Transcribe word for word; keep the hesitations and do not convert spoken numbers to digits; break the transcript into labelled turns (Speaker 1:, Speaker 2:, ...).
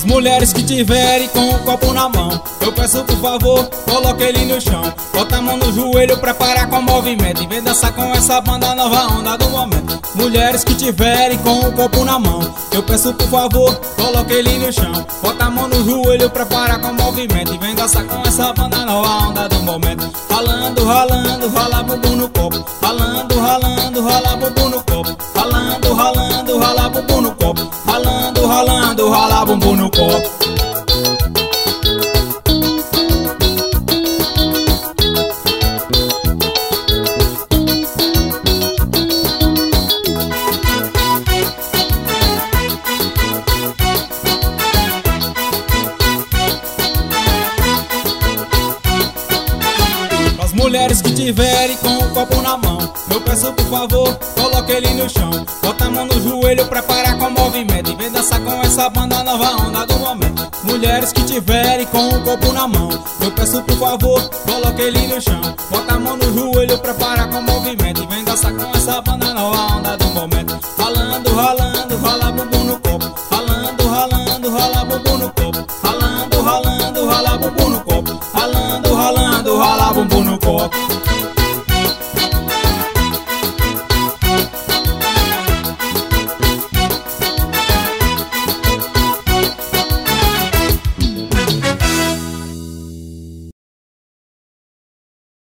Speaker 1: As mulheres que tiverem com o copo na mão, eu peço por favor, coloque ele no chão. Bota a mão no joelho, prepara com o movimento, e vem dançar com essa banda nova onda do momento. Mulheres que tiverem com o copo na mão, eu peço por favor, coloque ele no chão. Bota a mão no joelho, prepara com o movimento, e vem dançar com essa banda nova onda do momento. Ralando, ralando, rala bumbum no copo. Ralando, ralando, rala bumbum no copo. Ralando, ralando, rala bumbum no copo. Ralando, ralando, rala bumbum no copo. As mulheres que tiverem com o copo na mão, eu peço por favor, coloque ele no chão. Bota a mão no joelho, prepara com o movimento, e vem dançar com essa banda nova onda do momento. Mulheres que tiverem com o copo na mão, eu peço por favor, coloque ele no chão. Bota a mão no joelho, prepara com o movimento,